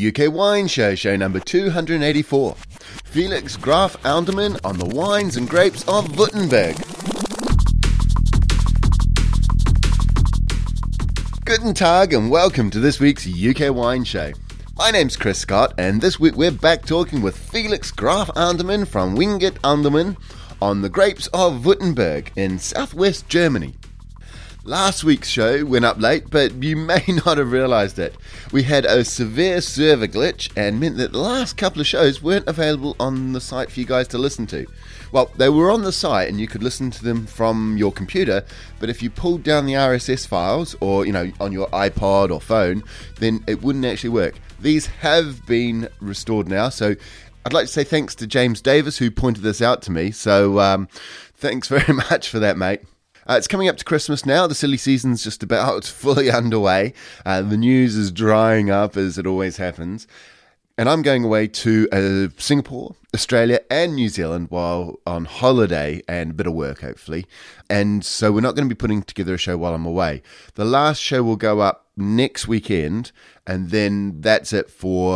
The UK Wine Show, show number 284. Felix Graf Alderman on the wines and grapes of Württemberg. Guten Tag and welcome to this week's UK Wine Show. My name's Chris Scott and this week we're back talking with Felix Graf Alderman from Wingert Alderman on the grapes of Württemberg in southwest Germany. Last week's show went up late, but you may not have realised it. We had a severe server glitch and meant that the last couple of shows weren't available on the site for you guys to listen to. Well, they were on the site and you could listen to them from your computer, but if you pulled down the RSS files or, on your iPod or phone, then it wouldn't actually work. These have been restored now, so I'd like to say thanks to James Davis who pointed this out to me, so thanks very much for that, mate. It's coming up to Christmas now. The silly season's just about fully underway. The news is drying up as it always happens. And I'm going away to Singapore, Australia and New Zealand while on holiday and a bit of work, hopefully. And so we're not going to be putting together a show while I'm away. The last show will go up next weekend, and then that's it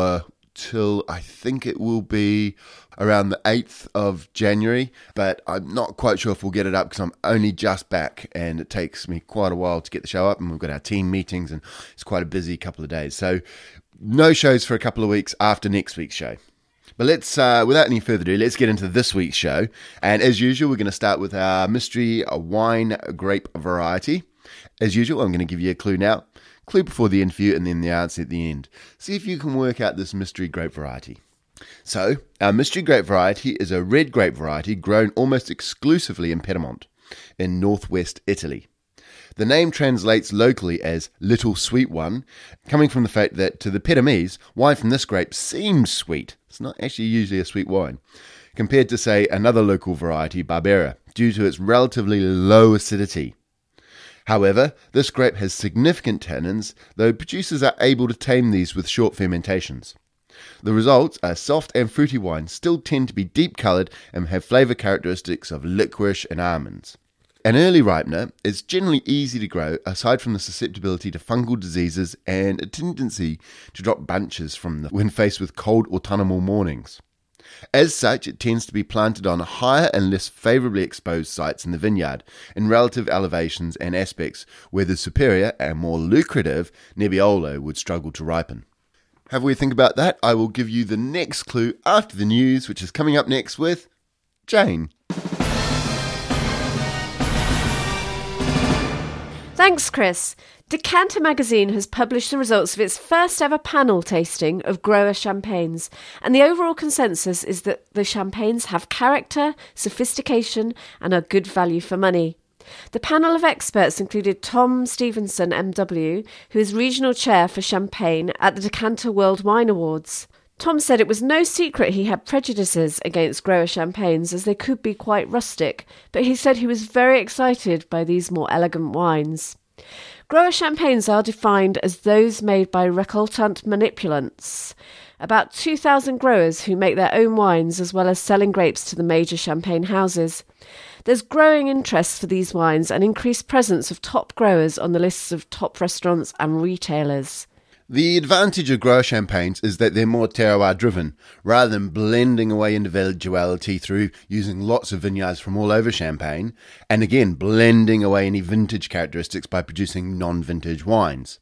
till I think it will be around the 8th of January, but I'm not quite sure if we'll get it up because I'm only just back and it takes me quite a while to get the show up, and we've got our team meetings and it's quite a busy couple of days. So no shows for a couple of weeks after next week's show. But let's, without any further ado, let's get into this week's show. And as usual, we're going to start with our mystery wine grape variety. As usual, I'm going to give you a clue now. Clue before the interview and then the answer at the end. See if you can work out this mystery grape variety. So, our mystery grape variety is a red grape variety grown almost exclusively in Piedmont, in northwest Italy. The name translates locally as Little Sweet One, coming from the fact that to the Piedmontese, wine from this grape seems sweet. It's not actually usually a sweet wine, compared to, say, another local variety, Barbera, due to its relatively low acidity. However, this grape has significant tannins, though producers are able to tame these with short fermentations. The results are soft and fruity wines, still tend to be deep coloured and have flavour characteristics of licorice and almonds. An early ripener is generally easy to grow, aside from the susceptibility to fungal diseases and a tendency to drop bunches when faced with cold autumnal mornings. As such, it tends to be planted on higher and less favourably exposed sites in the vineyard, in relative elevations and aspects where the superior and more lucrative Nebbiolo would struggle to ripen. Have we think about that? I will give you the next clue after the news, which is coming up next with Jane. Thanks, Chris. Decanter magazine has published the results of its first ever panel tasting of grower champagnes, and the overall consensus is that the champagnes have character, sophistication, and are good value for money. The panel of experts included Tom Stevenson, MW, who is regional chair for Champagne at the Decanter World Wine Awards. Tom said it was no secret he had prejudices against grower champagnes as they could be quite rustic, but he said he was very excited by these more elegant wines. Grower champagnes are defined as those made by recoltant manipulants, about 2,000 growers who make their own wines as well as selling grapes to the major champagne houses. There's growing interest for these wines and increased presence of top growers on the lists of top restaurants and retailers. The advantage of grower champagnes is that they're more terroir-driven, rather than blending away individuality through using lots of vineyards from all over Champagne, and again, blending away any vintage characteristics by producing non-vintage wines.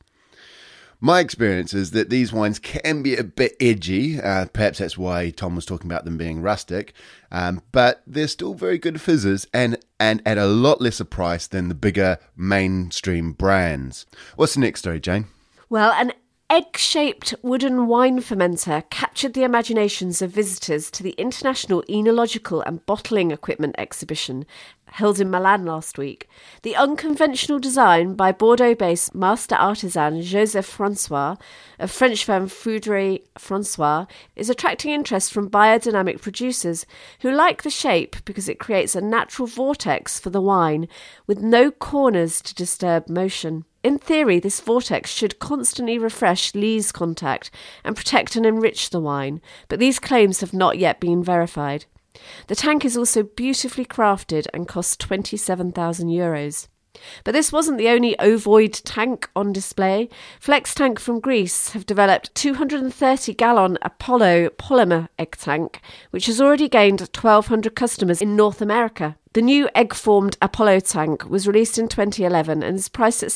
My experience is that these wines can be a bit edgy, perhaps that's why Tom was talking about them being rustic, but they're still very good fizzers and at a lot lesser price than the bigger mainstream brands. What's the next story, Jane? Well, an egg-shaped wooden wine fermenter captured the imaginations of visitors to the International Enological and Bottling Equipment Exhibition held in Milan last week. The unconventional design by Bordeaux-based master artisan Joseph Francois of French firm Foudre Francois is attracting interest from biodynamic producers who like the shape because it creates a natural vortex for the wine with no corners to disturb motion. In theory, this vortex should constantly refresh lees contact and protect and enrich the wine, but these claims have not yet been verified. The tank is also beautifully crafted and costs €27,000. But this wasn't the only ovoid tank on display. Flex Tank from Greece have developed a 230-gallon Apollo polymer egg tank, which has already gained 1,200 customers in North America. The new egg-formed Apollo tank was released in 2011 and is priced at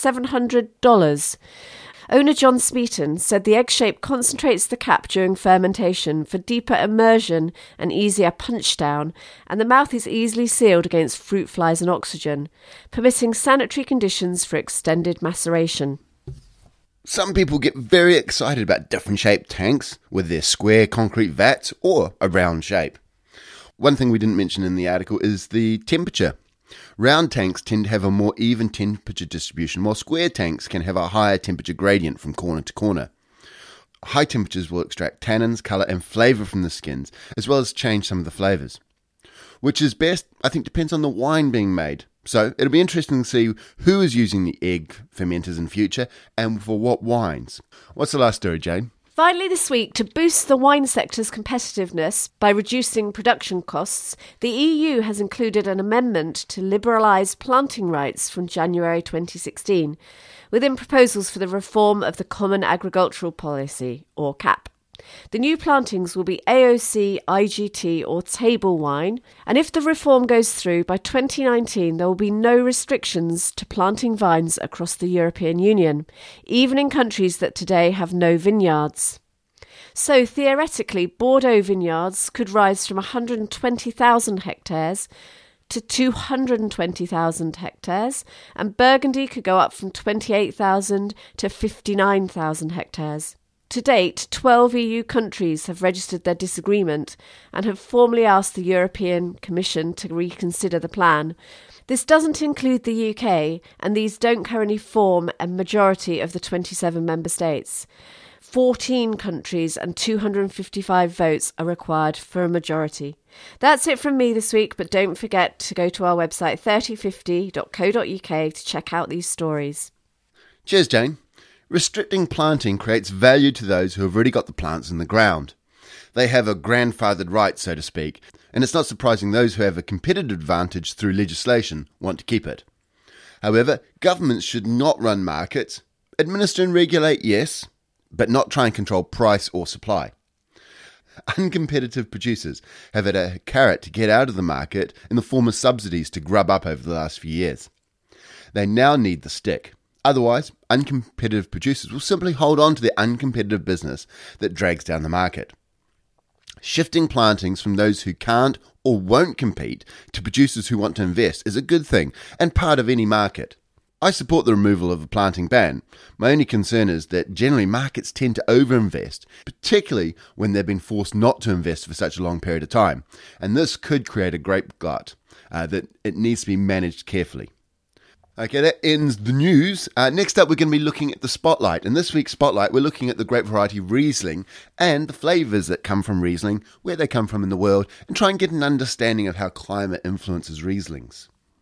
$700. Owner John Smeaton said the egg shape concentrates the cap during fermentation for deeper immersion and easier punch-down, and the mouth is easily sealed against fruit flies and oxygen, permitting sanitary conditions for extended maceration. Some people get very excited about different shaped tanks, with their square concrete vats or a round shape. One thing we didn't mention in the article is the temperature. Round tanks tend to have a more even temperature distribution, while square tanks can have a higher temperature gradient from corner to corner. High temperatures will extract tannins, colour and flavour from the skins, as well as change some of the flavours. Which is best, I think, depends on the wine being made. So it'll be interesting to see who is using the egg fermenters in future and for what wines. What's the last story, Jane? Finally this week, to boost the wine sector's competitiveness by reducing production costs, the EU has included an amendment to liberalise planting rights from January 2016, within proposals for the reform of the Common Agricultural Policy, or CAP. The new plantings will be AOC, IGT or table wine, and if the reform goes through, by 2019 there will be no restrictions to planting vines across the European Union, even in countries that today have no vineyards. So theoretically, Bordeaux vineyards could rise from 120,000 hectares to 220,000 hectares, and Burgundy could go up from 28,000 to 59,000 hectares. To date, 12 EU countries have registered their disagreement and have formally asked the European Commission to reconsider the plan. This doesn't include the UK, and these don't currently form a majority of the 27 member states. 14 countries and 255 votes are required for a majority. That's it from me this week, but don't forget to go to our website 3050.co.uk to check out these stories. Cheers, Jane. Restricting planting creates value to those who have already got the plants in the ground. They have a grandfathered right, so to speak, and it's not surprising those who have a competitive advantage through legislation want to keep it. However, governments should not run markets. Administer and regulate, yes, but not try and control price or supply. Uncompetitive producers have had a carrot to get out of the market in the form of subsidies to grub up over the last few years. They now need the stick. Otherwise, uncompetitive producers will simply hold on to their uncompetitive business that drags down the market. Shifting plantings from those who can't or won't compete to producers who want to invest is a good thing and part of any market. I support the removal of the planting ban. My only concern is that generally markets tend to overinvest, particularly when they've been forced not to invest for such a long period of time. And this could create a grape glut that it needs to be managed carefully. Okay, that ends the news. Next up, we're going to be looking at the Spotlight. In this week's Spotlight, we're looking at the grape variety Riesling and the flavours that come from Riesling, where they come from in the world, and try and get an understanding of how climate influences Rieslings.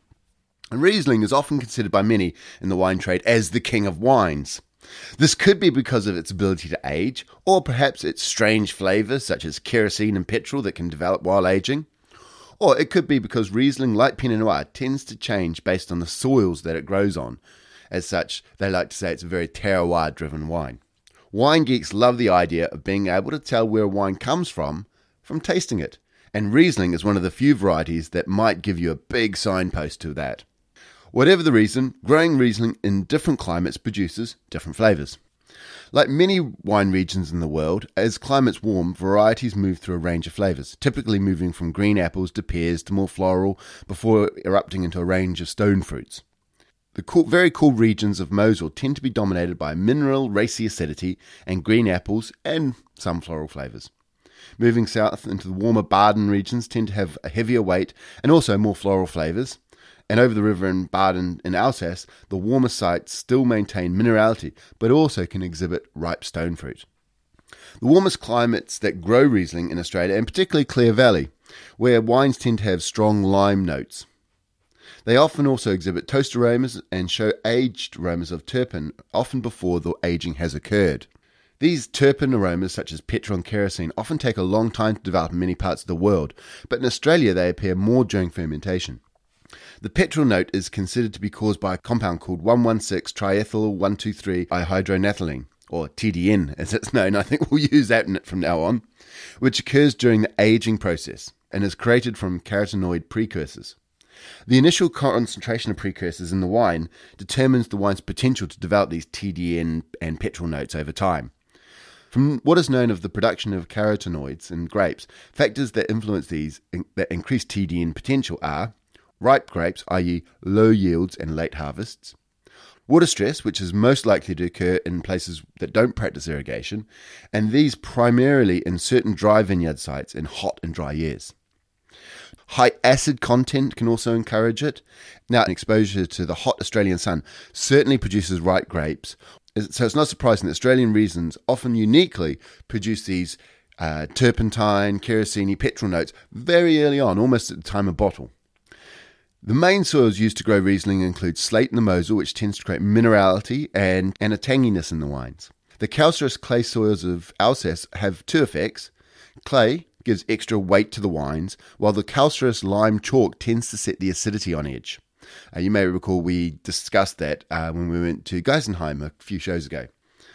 And Riesling is often considered by many in the wine trade as the king of wines. This could be because of its ability to age, or perhaps its strange flavours such as kerosene and petrol that can develop while aging. Or it could be because Riesling, like Pinot Noir, tends to change based on the soils that it grows on. As such, they like to say it's a very terroir-driven wine. Wine geeks love the idea of being able to tell where a wine comes from tasting it. And Riesling is one of the few varieties that might give you a big signpost to that. Whatever the reason, growing Riesling in different climates produces different flavours. Like many wine regions in the world, as climates warm, varieties move through a range of flavours, typically moving from green apples to pears to more floral, before erupting into a range of stone fruits. The very cool regions of Mosel tend to be dominated by mineral, racy acidity, and green apples, and some floral flavours. Moving south into the warmer Baden regions tend to have a heavier weight and also more floral flavours. And over the river in Baden in Alsace, the warmer sites still maintain minerality, but also can exhibit ripe stone fruit. The warmest climates that grow Riesling in Australia, and particularly Clare Valley, where wines tend to have strong lime notes. They often also exhibit toast aromas and show aged aromas of terpene, often before the aging has occurred. These terpene aromas, such as petrol and kerosene, often take a long time to develop in many parts of the world, but in Australia they appear more during fermentation. The petrol note is considered to be caused by a compound called 1,1,6-triethyl-1,2,3-dihydronethylene, or TDN as it's known. I think we'll use that from now on, which occurs during the aging process and is created from carotenoid precursors. The initial concentration of precursors in the wine determines the wine's potential to develop these TDN and petrol notes over time. From what is known of the production of carotenoids in grapes, factors that influence these that increase TDN potential are ripe grapes, i.e. low yields and late harvests, water stress, which is most likely to occur in places that don't practice irrigation, and these primarily in certain dry vineyard sites in hot and dry years. High acid content can also encourage it. Now, exposure to the hot Australian sun certainly produces ripe grapes, so it's not surprising that Australian regions often uniquely produce these turpentine, kerosene, petrol notes very early on, almost at the time of bottle. The main soils used to grow Riesling include slate in the Mosel, which tends to create minerality and a tanginess in the wines. The calcareous clay soils of Alsace have two effects. Clay gives extra weight to the wines, while the calcareous lime chalk tends to set the acidity on edge. You may recall we discussed that when we went to Geisenheim a few shows ago.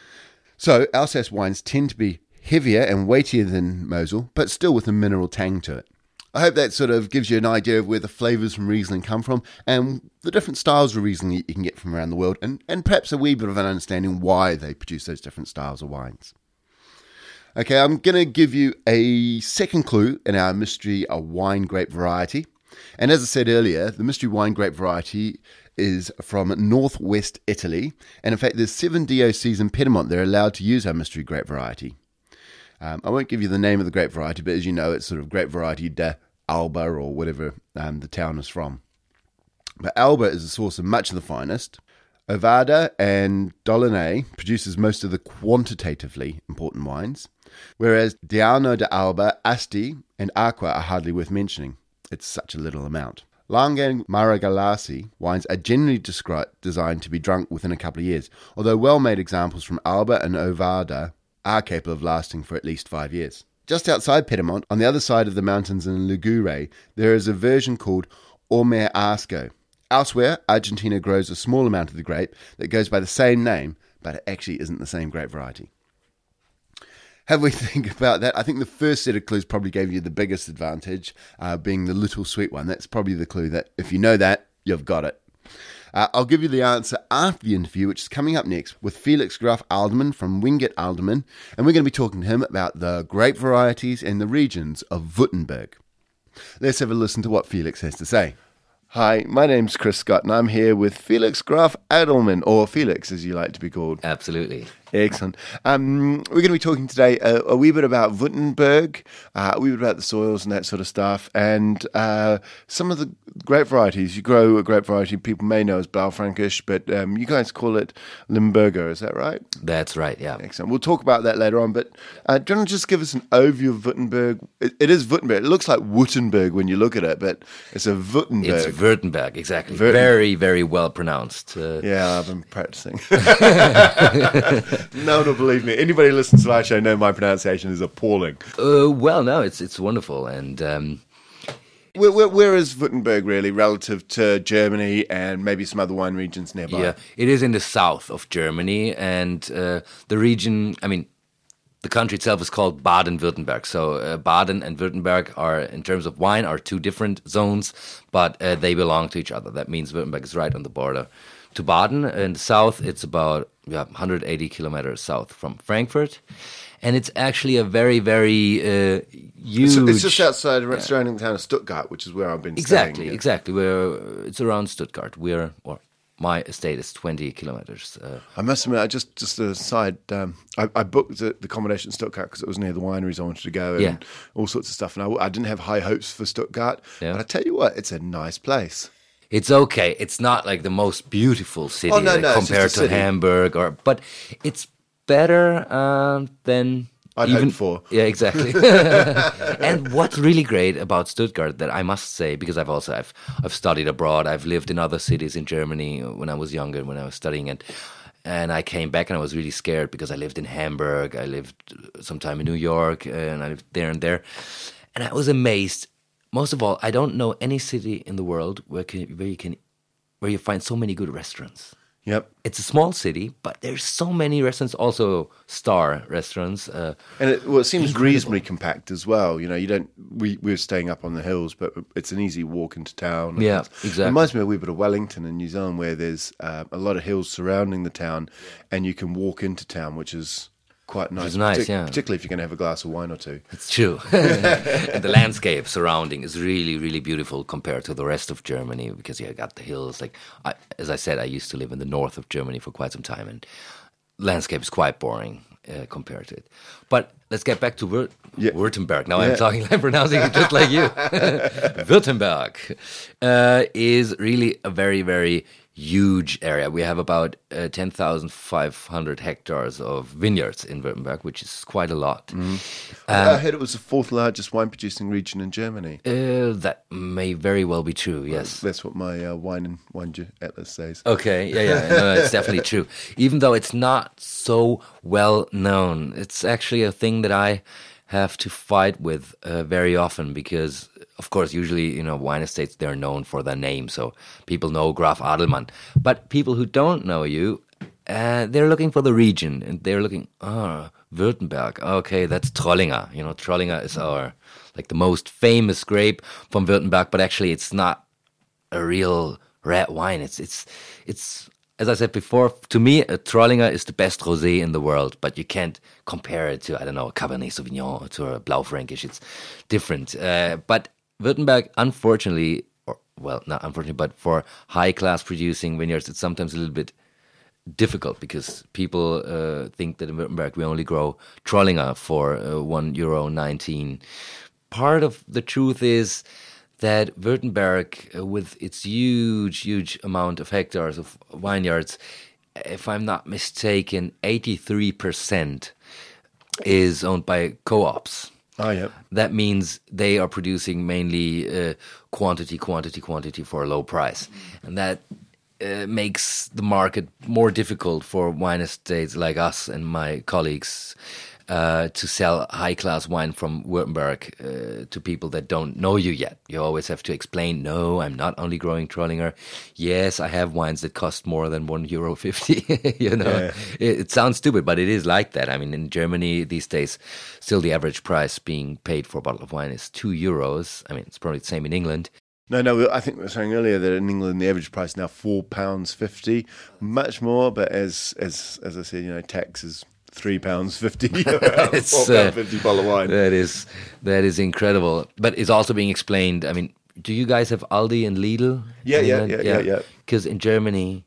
So Alsace wines tend to be heavier and weightier than Mosel, but still with a mineral tang to it. I hope that sort of gives you an idea of where the flavours from Riesling come from and the different styles of Riesling you can get from around the world, and perhaps a wee bit of an understanding why they produce those different styles of wines. Okay, I'm going to give you a second clue in our mystery wine grape variety. And as I said earlier, the mystery wine grape variety is from northwest Italy. And in fact, there's 7 DOCs in Piedmont that are allowed to use our mystery grape variety. I won't give you the name of the grape variety, but as you know, it's sort of grape variety de Alba or whatever the town is from. But Alba is the source of much of the finest. Ovada and Dolonay produces most of the quantitatively important wines, whereas Diano de Alba, Asti, and Aqua are hardly worth mentioning. It's such a little amount. Langhe and Maragalasi wines are generally designed to be drunk within a couple of years, although well-made examples from Alba and Ovada are capable of lasting for at least 5 years. Just outside Piedmont, on the other side of the mountains in Ligure, there is a version called Orme Asco. Elsewhere, Argentina grows a small amount of the grape that goes by the same name, but it actually isn't the same grape variety. Have we think about that? I think the first set of clues probably gave you the biggest advantage, being the little sweet one. That's probably the clue that if you know that, you've got it. I'll give you the answer after the interview, which is coming up next with Felix Graf Alderman from Wingett Alderman, and we're going to be talking to him about the grape varieties and the regions of Württemberg. Let's have a listen to what Felix has to say. Hi, my name's Chris Scott, and I'm here with Felix Graf Adelman, or Felix as you like to be called. Absolutely. Excellent. We're going to be talking today a wee bit about Württemberg, a wee bit about the soils and that sort of stuff, and some of the grape varieties. You grow a grape variety people may know as Blaufränkisch, but you guys call it Limburger, is that right? That's right, yeah. Excellent. We'll talk about that later on, but do you want to just give us an overview of Württemberg? It is Württemberg. It looks like Württemberg when you look at it, but it's a Württemberg. It's Württemberg, exactly. Very, very well pronounced. Yeah, I've been practicing. No, believe me. Anybody who listens to our show know my pronunciation is appalling. Well, no, it's wonderful. And where is Württemberg really relative to Germany and maybe some other wine regions nearby? Yeah, it is in the south of Germany, and the region, the country itself is called Baden-Württemberg. So Baden and Württemberg are, in terms of wine, are two different zones, but they belong to each other. That means Württemberg is right on the border to Baden. In the south, it's about 180 kilometers south from Frankfurt. And it's actually a very, very huge... It's just outside the surrounding town of Stuttgart, which is where I've been staying. Exactly. It's around Stuttgart. My estate is 20 kilometers. I must admit, just a side, I booked the accommodation in Stuttgart because it was near the wineries I wanted to go and all sorts of stuff. And I didn't have high hopes for Stuttgart. Yeah. But I tell you what, it's a nice place. It's okay. It's not like the most beautiful city compared to Hamburg, but it's better than I'd hoped for. Yeah, exactly. And what's really great about Stuttgart, that I must say, because I've studied abroad, I've lived in other cities in Germany when I was younger, when I was studying, and I came back and I was really scared because I lived in Hamburg, I lived sometime in New York, and I lived there and there, and I was amazed most of all, I don't know any city in the world where you find so many good restaurants. Yep. It's a small city, but there's so many restaurants, also star restaurants. And it seems reasonably compact as well. You know, we're staying up on the hills, but it's an easy walk into town. Yeah, exactly. It reminds me a wee bit of Wellington in New Zealand, where there's a lot of hills surrounding the town, and you can walk into town, which is quite nice. It's nice, yeah. Particularly if you're going to have a glass of wine or two. It's true. And the landscape surrounding is really, really beautiful compared to the rest of Germany, because you got the hills. Like, as I said, I used to live in the north of Germany for quite some time, and landscape is quite boring compared to it. But let's get back to Württemberg. Now I'm pronouncing it just like you. Württemberg is really a very, very huge area. We have about 10,500 hectares of vineyards in Württemberg, which is quite a lot. I heard it was the fourth largest wine-producing region in Germany. That may very well be true, yes. That's what my wine atlas says. Okay, yeah. No, it's definitely true. Even though it's not so well known, it's actually a thing that I have to fight with very often, because, of course, usually, wine estates, they're known for their name, so people know Graf Adelmann. But people who don't know you, they're looking for the region, and they're looking, Württemberg, okay, that's Trollinger. Trollinger is the most famous grape from Württemberg, but actually it's not a real red wine. It's as I said before, to me, a Trollinger is the best rosé in the world, but you can't compare it to, I don't know, a Cabernet Sauvignon or to a Blaufränkisch. It's different. But Württemberg, unfortunately, not unfortunately, but for high-class producing vineyards, it's sometimes a little bit difficult, because people think that in Württemberg we only grow Trollinger for €1.19. Part of the truth is that Württemberg, with its huge amount of hectares of vineyards, if I'm not mistaken, 83% is owned by co-ops. Oh, yeah. That means they are producing mainly quantity for a low price. And that makes the market more difficult for wine estates like us and my colleagues to sell high-class wine from Württemberg to people that don't know you yet. You always have to explain, no, I'm not only growing Trollinger. Yes, I have wines that cost more than €1.50. It sounds stupid, but it is like that. I mean, in Germany these days, still the average price being paid for a bottle of wine is €2. I mean, it's probably the same in England. No, I think we were saying earlier that in England the average price is now £4.50, much more, but as I said, tax is £3.50. It's £4.50 bottle of wine. That is incredible. But it's also being explained. I mean, do you guys have Aldi and Lidl? Yeah. Because in Germany,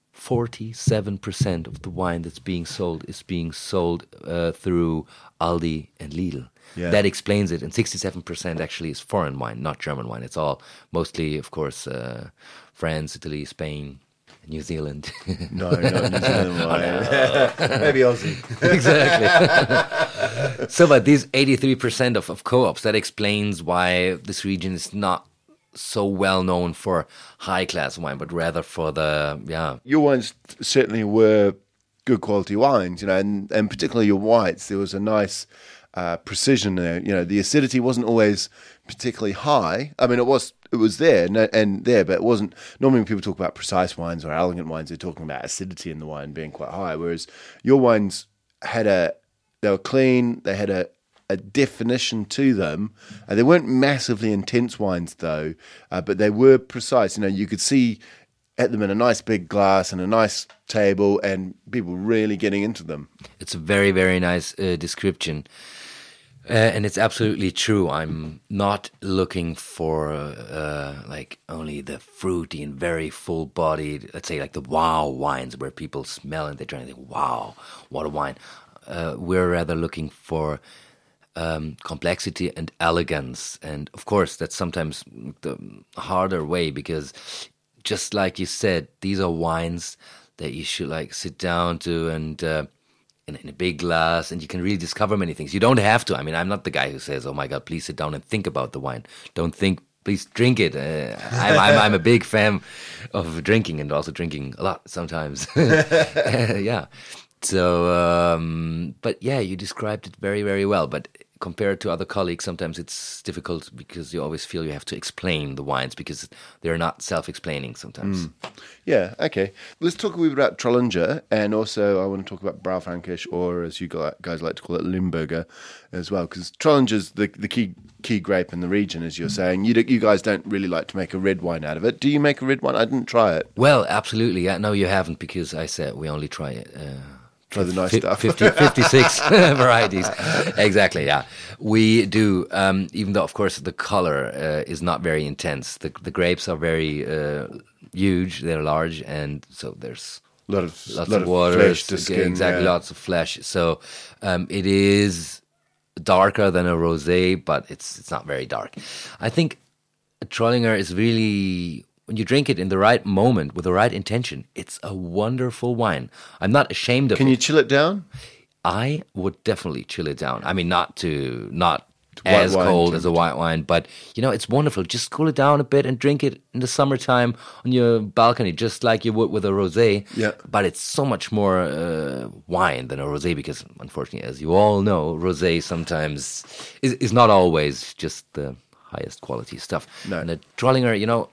47% of the wine that's being sold is being sold through Aldi and Lidl. Yeah. That explains it. And 67% actually is foreign wine, not German wine. It's all mostly, of course, France, Italy, Spain, New Zealand. No, New Zealand wine. Maybe Aussie. Exactly. So, but these 83% of co-ops, that explains why this region is not so well known for high-class wine, but rather for Your wines certainly were good quality wines, and particularly your whites. There was a nice precision there. The acidity wasn't always particularly high. I mean, it was there, but it wasn't. Normally when people talk about precise wines or elegant wines, they're talking about acidity in the wine being quite high, whereas your wines they were clean, they had a definition to them. They weren't massively intense wines though, but they were precise. You could see at them in a nice big glass and a nice table, and people really getting into them. It's a very, very nice description. And it's absolutely true. I'm not looking for only the fruity and very full-bodied, let's say like the wow wines where people smell and they're trying to think, wow, what a wine. We're rather looking for complexity and elegance. And of course, that's sometimes the harder way, because just like you said, these are wines that you should sit down to and in a big glass, and you can really discover many things. You don't have to. I mean, I'm not the guy who says, oh my God, please sit down and think about the wine. Don't think, please drink it. I'm a big fan of drinking, and also drinking a lot sometimes. Yeah. So, but yeah, you described it very, very well. But compared to other colleagues, sometimes it's difficult because you always feel you have to explain the wines because they're not self-explaining sometimes. Yeah, okay. Let's talk a wee bit about Trollinger, and also I want to talk about Blaufränkisch, or as you guys like to call it, Limburger, as well, because Trollinger's the key grape in the region, as you're saying. You guys don't really like to make a red wine out of it. Do you make a red wine? I didn't try it. Well, absolutely. Yeah, no, you haven't, because I said we only try it. Try the nice stuff. 56 varieties. Exactly, yeah. We do, even though, of course, the color is not very intense. The grapes are very huge, they're large, and so there's lots of water. Flesh to skin, exactly, lots of flesh. So it is darker than a rosé, but it's not very dark. I think a Trollinger is really... When you drink it in the right moment with the right intention, it's a wonderful wine. I'm not ashamed of it. Can you chill it down? I would definitely chill it down. I mean, not as cold as a white wine, but it's wonderful. Just cool it down a bit and drink it in the summertime on your balcony, just like you would with a rosé. Yeah. But it's so much more wine than a rosé because, unfortunately, as you all know, rosé sometimes is not always just the highest quality stuff. No. And a Trollinger,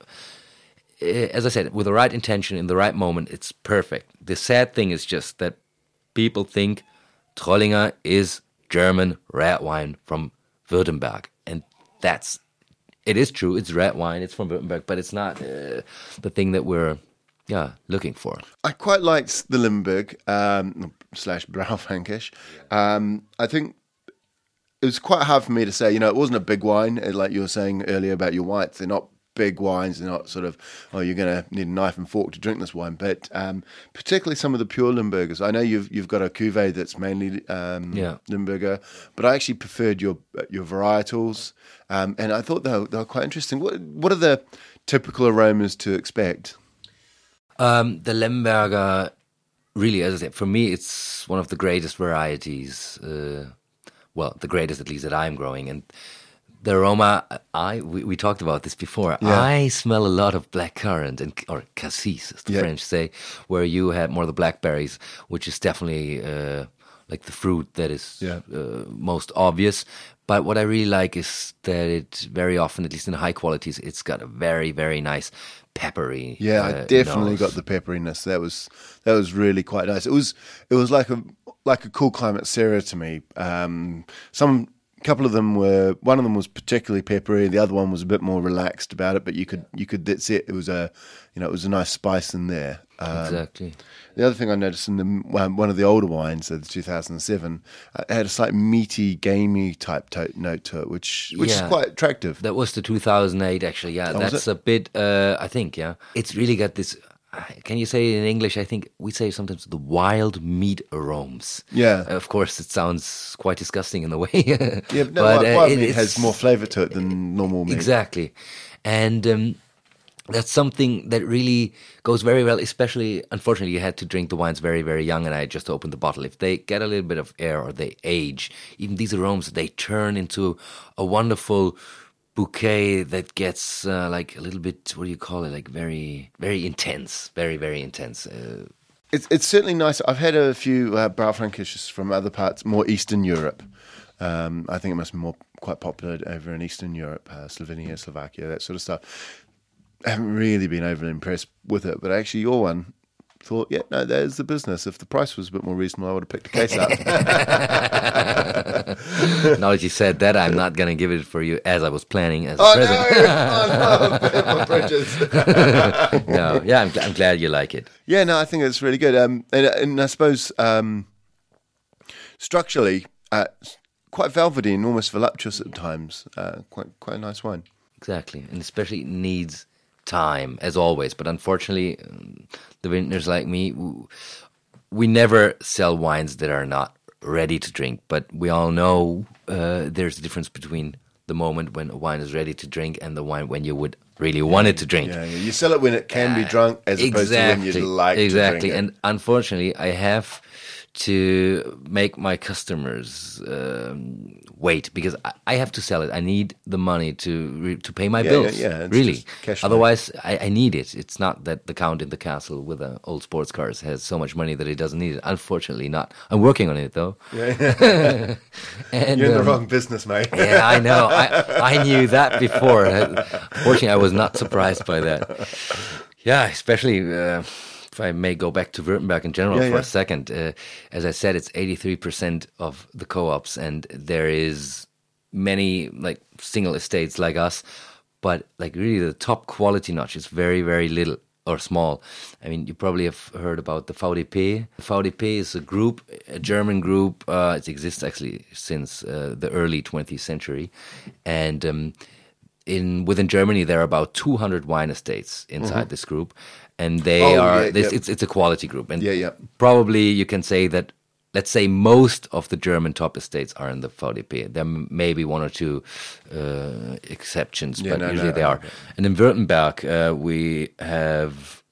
as I said, with the right intention, in the right moment, it's perfect. The sad thing is just that people think Trollinger is German red wine from Württemberg. And it is true, it's red wine, it's from Württemberg, but it's not the thing that we're looking for. I quite liked the Limburg / Blaufränkisch. I think it was quite hard for me to say, it wasn't a big wine, like you were saying earlier about your whites. They're not big wines, they're not sort of, you're going to need a knife and fork to drink this wine, but particularly some of the pure Limburgers. I know you've got a cuvée that's mainly Limburger, but I actually preferred your varietals, and I thought they were quite interesting. What are the typical aromas to expect? The Limburger, really, as I said, for me, it's one of the greatest varieties, the greatest at least that I'm growing, and the aroma, we talked about this before. Yeah. I smell a lot of blackcurrant or cassis, as the French say, where you had more of the blackberries, which is definitely like the fruit that is most obvious. But what I really like is that it very often, at least in high qualities, it's got a very, very nice peppery. Yeah, I definitely got the pepperiness. That was really quite nice. It was like a cool climate Syrah to me. Couple of them one of them was particularly peppery, the other one was a bit more relaxed about it, but you could that's it. It was a nice spice in there. Exactly. The other thing I noticed in one of the older wines, the 2007, it had a slight meaty, gamey type note to it, which is quite attractive. That was the 2008 actually. Yeah, that's a bit. I think it's really got this. Can you say it in English? I think we say sometimes the wild meat aromas. Yeah. Of course, it sounds quite disgusting in the way. Yeah, but wild meat has more flavour to it than normal meat. Exactly. And that's something that really goes very well, especially, unfortunately, you had to drink the wines very, very young, and I just opened the bottle. If they get a little bit of air or they age, even these aromas, they turn into a wonderful bouquet that gets like a little bit, what do you call it, like very, very intense, very, very intense. It's certainly nice. I've had a few Blaufränkisches from other parts, more Eastern Europe. I think it must be quite popular over in Eastern Europe, Slovenia, Slovakia, that sort of stuff. I haven't really been overly impressed with it, but actually your one, thought, there's the business. If the price was a bit more reasonable, I would have picked the case up. Now that you said that, I'm not going to give it for you as I was planning as a present. No, bridges. No, yeah, I'm glad you like it. Yeah, no, I think it's really good. And I suppose structurally, quite velvety and almost voluptuous at times. Quite a nice wine. Exactly, and especially needs time, as always. But unfortunately, the vintners like me, we never sell wines that are not ready to drink. But we all know there's a difference between the moment when a wine is ready to drink and the wine when you would really want it to drink. Yeah, you sell it when it can be drunk as opposed to when you'd like to drink it. And unfortunately, I have to make my customers wait, because I have to sell it. I need the money to pay my bills. Yeah, it's really. just cash flow. Otherwise, I need it. It's not that the count in the castle with old sports cars has so much money that he doesn't need it. Unfortunately, not. I'm working on it though. Yeah. And, You're in the wrong business, mate. yeah, I know. I knew that before. Fortunately, I was not surprised by that. Yeah, especially if I may go back to Württemberg in general for a second. As I said, it's 83% of the co-ops, and there is many like single estates like us, but like really the top quality notch is very, very little or small. I mean, you probably have heard about the VDP. The VDP is a group, a German group. It exists actually since the early 20th century, and within Germany there are about 200 wine estates inside this group, and they it's a quality group, and probably you can say that, let's say, most of the German top estates are in the VDP. There may be one or two exceptions, but usually they are. And in Württemberg, we have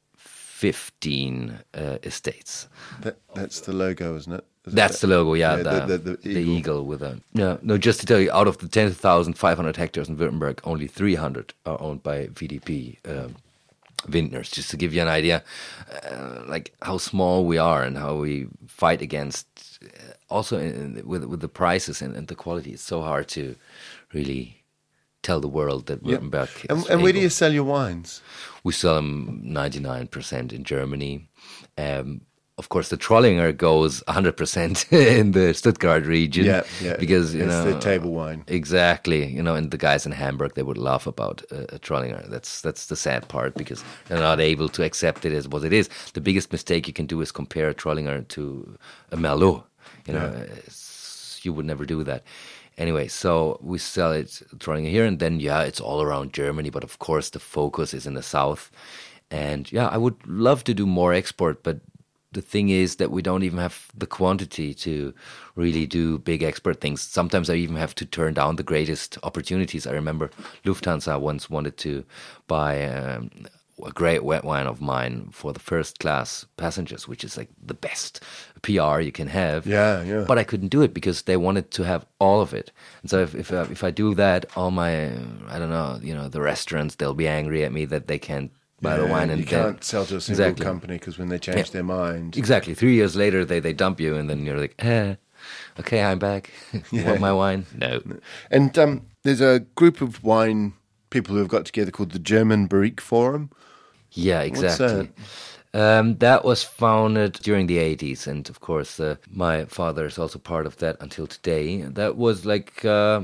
15 estates. That's the logo, isn't it? That's the logo, yeah. The eagle with a... No, just to tell you, out of the 10,500 hectares in Württemberg, only 300 are owned by VDP vintners, just to give you an idea like how small we are and how we fight against also with the prices and the quality. It's so hard to really tell the world that Württemberg is and where do you sell your wines? We sell them 99% in Germany. Of course, the Trollinger goes 100% in the Stuttgart region. Yeah. Because, it's the table wine. Exactly. And the guys in Hamburg, they would laugh about a Trollinger. That's the sad part, because they're not able to accept it as what it is. The biggest mistake you can do is compare a Trollinger to a Merlot. You would never do that. Anyway, so we sell it Trollinger here, and then, it's all around Germany. But of course, the focus is in the south. And I would love to do more export, but the thing is that we don't even have the quantity to really do big export things. Sometimes I even have to turn down the greatest opportunities. I remember Lufthansa once wanted to buy a great wet wine of mine for the first class passengers, which is like the best PR you can have. Yeah. But I couldn't do it because they wanted to have all of it. And so if I do that, all my, I don't know, the restaurants, they'll be angry at me that they can't buy the wine, and you can't sell to a single company, because when they change their mind, exactly 3 years later they dump you, and then you're like, okay, I'm back. Want my wine? No. And there's a group of wine people who have got together called the German Barrique Forum. Yeah, exactly. What's that was founded during the 80s, and of course my father is also part of that until today. That was like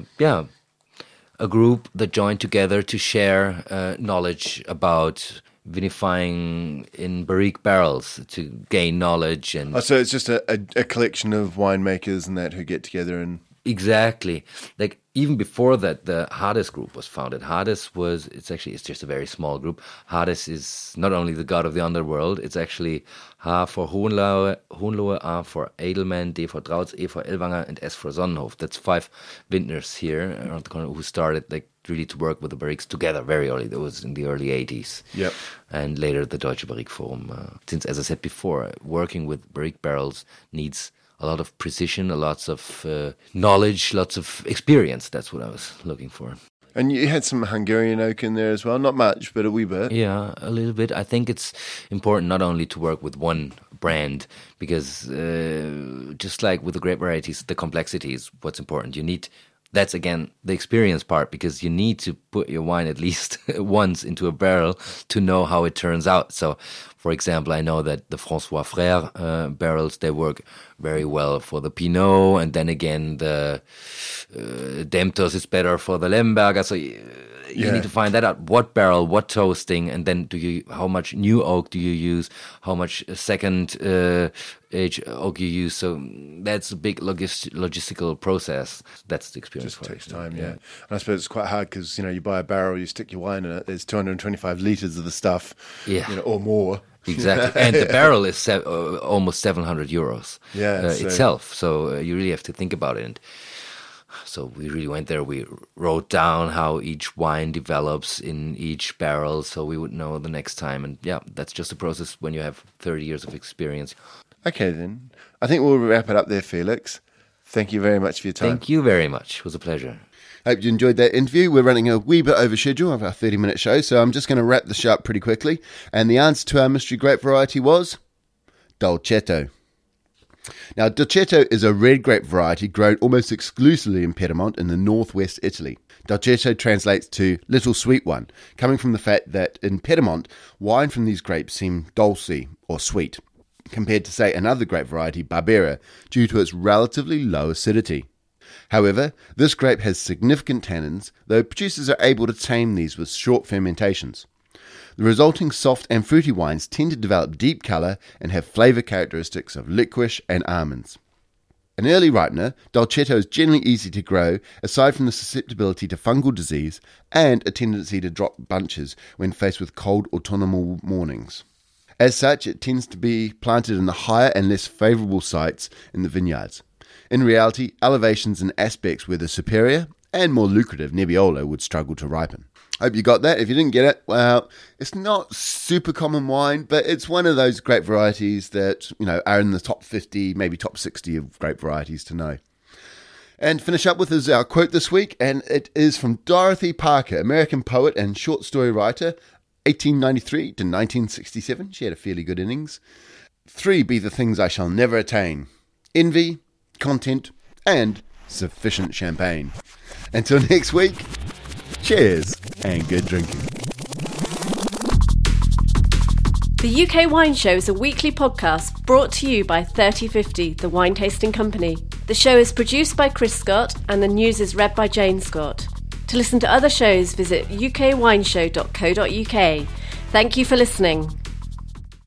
a group that joined together to share knowledge about vinifying in barrique barrels, to gain knowledge. And so it's just a collection of winemakers and that who get together and... Exactly. Like even before that, the Hades group was founded. Hades it's just a very small group. Hades is not only the god of the underworld, it's actually H for Hohenlohe, A for Edelman, D for Drautz, E for Ellwanger, and S for Sonnenhof. That's 5 vintners here around the corner who started like really to work with the barriques together very early. That was in the early 80s. Yep. And later the Deutsche Barrique Forum. Since, as I said before, working with barrique barrels needs a lot of precision, lots of knowledge, lots of experience. That's what I was looking for. And you had some Hungarian oak in there as well. Not much, but a wee bit. Yeah, a little bit. I think it's important not only to work with one brand, because just like with the grape varieties, the complexity is what's important. That's again the experience part, because you need to put your wine at least once into a barrel to know how it turns out. So, for example, I know that the François Frère barrels, they work very well for the Pinot, and then again the Demptos is better for the Lemberger. So you need to find that out. What barrel, what toasting, and then how much new oak do you use? How much second age oak you use? So that's a big logistical process. That's the experience. Just takes time, yeah. And I suppose it's quite hard because you buy a barrel, you stick your wine in it. There's 225 liters of the stuff, or more. Exactly, and the barrel is almost 700 euros itself. So you really have to think about it. And so we really went there. We wrote down how each wine develops in each barrel, so we would know the next time. And that's just a process when you have 30 years of experience. Okay, then. I think we'll wrap it up there, Felix. Thank you very much for your time. Thank you very much. It was a pleasure. Hope you enjoyed that interview. We're running a wee bit over schedule of our 30-minute show, so I'm just going to wrap the show up pretty quickly. And the answer to our mystery grape variety was Dolcetto. Now, Dolcetto is a red grape variety grown almost exclusively in Piedmont in the northwest Italy. Dolcetto translates to little sweet one, coming from the fact that in Piedmont, wine from these grapes seem dolce or sweet, compared to, say, another grape variety, Barbera, due to its relatively low acidity. However, this grape has significant tannins, though producers are able to tame these with short fermentations. The resulting soft and fruity wines tend to develop deep colour and have flavour characteristics of licorice and almonds. An early ripener, Dolcetto is generally easy to grow, aside from the susceptibility to fungal disease and a tendency to drop bunches when faced with cold autumnal mornings. As such, it tends to be planted in the higher and less favourable sites in the vineyards. In reality, elevations and aspects where the superior and more lucrative Nebbiolo would struggle to ripen. Hope you got that. If you didn't get it, well, it's not super common wine, but it's one of those grape varieties that, are in the top 50, maybe top 60 of grape varieties to know. And finish up with is our quote this week, and it is from Dorothy Parker, American poet and short story writer, 1893 to 1967. She had a fairly good innings. 3 be the things I shall never attain: envy, content, and sufficient champagne. Until next week, cheers and good drinking. The UK Wine Show is a weekly podcast brought to you by 3050, the wine tasting company. The show is produced by Chris Scott and the news is read by Jane Scott. To listen to other shows, visit ukwineshow.co.uk. Thank you for listening.